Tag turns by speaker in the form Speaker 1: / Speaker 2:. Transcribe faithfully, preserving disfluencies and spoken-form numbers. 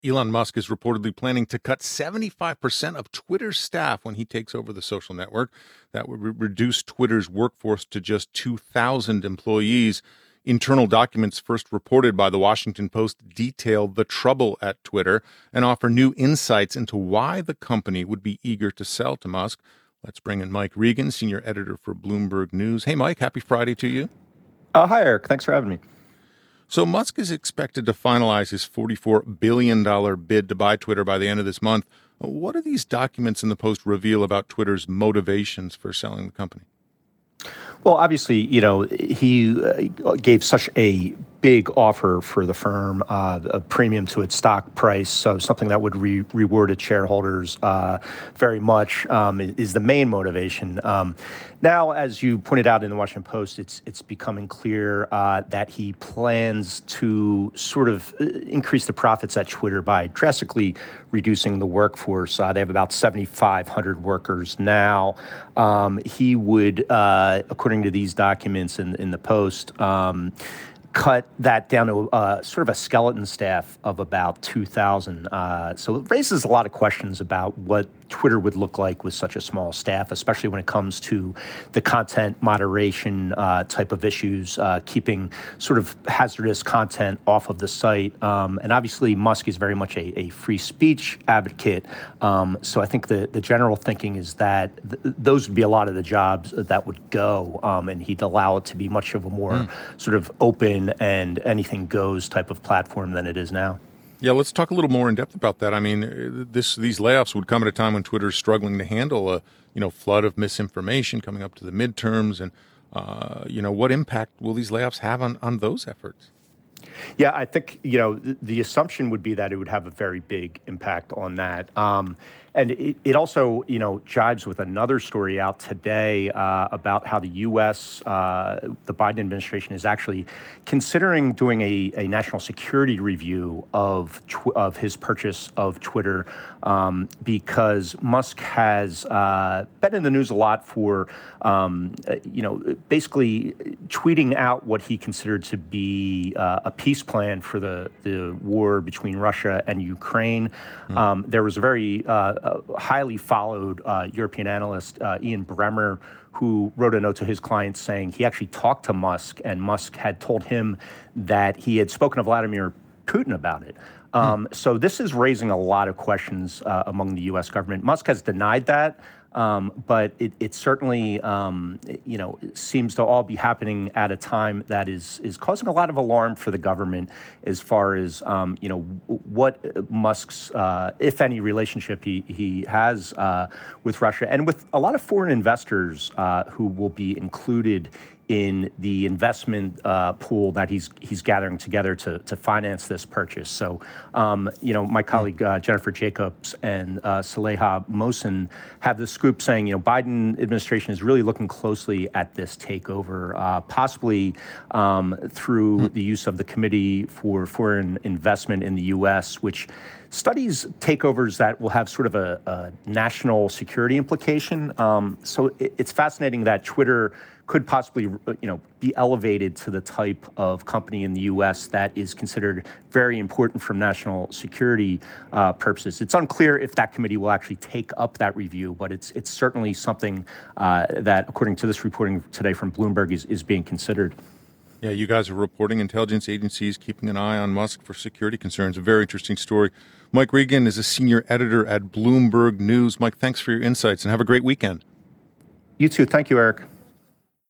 Speaker 1: Elon Musk is reportedly planning to cut seventy-five percent of Twitter's staff when he takes over the social network. That would re- reduce Twitter's workforce to just two thousand employees. Internal documents first reported by the Washington Post detail the trouble at Twitter and offer new insights into why the company would be eager to sell to Musk. Let's bring in Mike Regan, senior editor for Bloomberg News. Hey, Mike, happy Friday to you.
Speaker 2: Uh, hi, Eric. Thanks for having me.
Speaker 1: So Musk is expected to finalize his forty-four billion dollars bid to buy Twitter by the end of this month. What do these documents in the Post reveal about Twitter's motivations for selling the company?
Speaker 2: Well, obviously, you know, he uh, gave such a big offer for the firm, uh, a premium to its stock price, so something that would re- reward its shareholders uh, very much um, is the main motivation. Um, now, as you pointed out in the Washington Post, it's it's becoming clear uh, that he plans to sort of increase the profits at Twitter by drastically reducing the workforce. Uh, they have about seventy-five hundred workers now. Um, he would, uh, according to these documents in, in the Post, um, cut that down to uh, sort of a skeleton staff of about two thousand. Uh, so it raises a lot of questions about what Twitter would look like with such a small staff, especially when it comes to the content moderation uh, type of issues, uh, keeping sort of hazardous content off of the site. Um, and obviously, Musk is very much a, a free speech advocate. Um, so I think the, the general thinking is that th- those would be a lot of the jobs that would go, um, and he'd allow it to be much of a more mm. sort of open and anything goes type of platform than it is now.
Speaker 1: Yeah, let's talk a little more in depth about that. I mean, this these layoffs would come at a time when Twitter's struggling to handle a you know flood of misinformation coming up to the midterms, and uh, you know what impact will these layoffs have on, on those efforts?
Speaker 2: Yeah, I think you know the, the assumption would be that it would have a very big impact on that. Um, And it, it also, you know, jives with another story out today uh, about how the U S, uh, the Biden administration is actually considering doing a, a national security review of tw- of his purchase of Twitter um, because Musk has uh, been in the news a lot for, um, you know, basically tweeting out what he considered to be uh, a peace plan for the, the war between Russia and Ukraine. Mm. Um, there was a very uh, a highly followed uh, European analyst, uh, Ian Bremmer, who wrote a note to his clients saying he actually talked to Musk, and Musk had told him that he had spoken to Vladimir Putin about it. Um, hmm. So this is raising a lot of questions uh, among the U S government. Musk has denied that. Um, but it, it certainly, um, you know, seems to all be happening at a time that is is causing a lot of alarm for the government as far as, um, you know, what Musk's, uh, if any, relationship he, he has uh, with Russia and with a lot of foreign investors uh, who will be included in the investment uh, pool that he's he's gathering together to to finance this purchase. So, um, you know, my colleague uh, Jennifer Jacobs and uh, Saleha Mohsen have this scoop saying, you know, Biden administration is really looking closely at this takeover, uh, possibly um, through the use of the Committee for Foreign Investment in the U S, which studies takeovers that will have sort of a, a national security implication. Um, so it, it's fascinating that Twitter could possibly, you know, be elevated to the type of company in the U S that is considered very important from national security uh, purposes. It's unclear if that committee will actually take up that review, but it's it's certainly something uh, that, according to this reporting today from Bloomberg, is, is being considered.
Speaker 1: Yeah, you guys are reporting intelligence agencies keeping an eye on Musk for security concerns. A very interesting story. Mike Regan is a senior editor at Bloomberg News. Mike, thanks for your insights and have a great weekend.
Speaker 2: You too. Thank you, Eric.